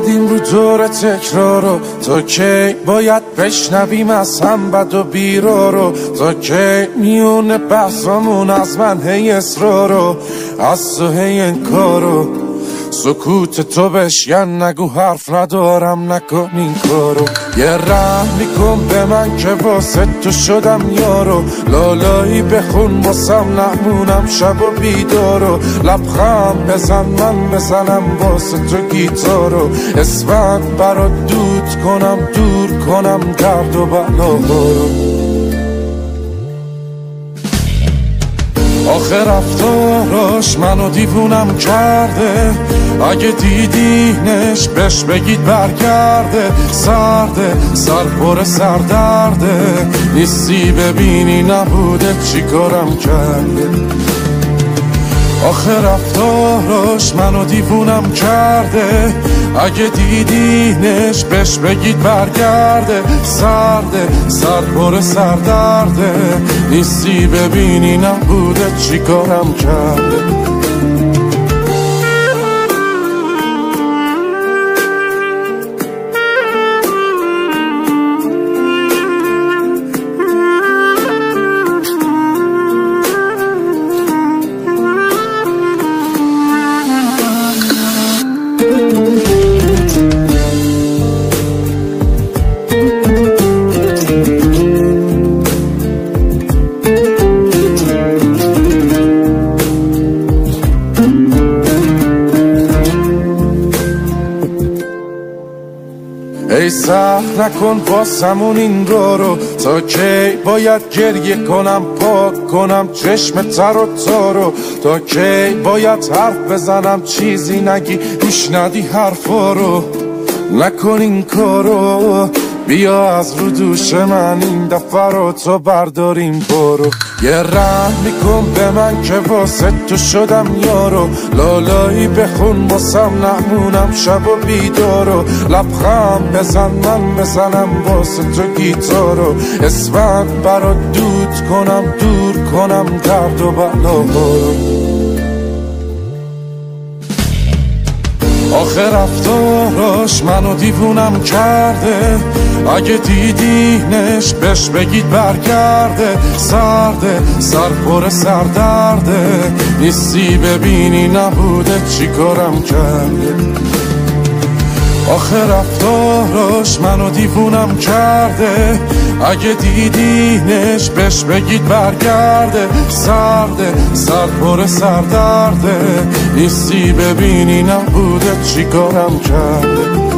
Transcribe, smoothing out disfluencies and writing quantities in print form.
افتادیم رو دور تکرارو، تا کی باید بشنویم از هم بد و بیرارو؟ تا کی میونه بحثامون از من هی اصرارو، از تو هی انکارو؟ سکوت تو بشکن، نگو حرف ندارم نکن این کارو. یه رحم میکن به من که واسه تو شدم یارو، لالایی بخون واسم نمونم شب و بیدارو. لبخند بزن من بزنم واسه تو گیتارو، اسفند برات دود کنم دور کنم درد و بلاهارو. آخه رفتاراش منو دیوونم کرده، اگه دیدینش بهش بگید برگرده. سرده سر پر سردرده، نیستی ببینی نبوده چی کارم کرده. آخه رفتاراش منو دیوونم کرده، اگه دیدینش بهش بگید برگرده. سرده سر پر سردرده، نیستی ببینی نبوده چی کارم کرده. ای سخت نکن واسمون این رو، تا کی باید گریه کنم پاک کنم چشم تر و تارو؟ تا کی باید حرف بزنم چیزی نگی گوش ندی حرفا رو؟ نکن این کارو، بیا از رو دوش من این دفعه رو تو برداریم برو. یه رحم میکن به من که واسه تو شدم یارو، لالایی بخون واسم نمونم شب و بیدارو. لبخند بزن من بزنم واسه تو گیتارو، اسفند برات دود کنم دور کنم درد و بلاهارو. آخه رفتاراش منو دیوونم کرده، اگه دیدینش بهش بگید برگرده. سرده سر پر سردرده، نیستی ببینی نبوده چی کارم کرده. آخه رفتاراش منو دیوونم کرده، اگه دیدینش بهش بگید برگرده. سرده سر پر سردرده، نیستی ببینی نبوده چی کارم کرده.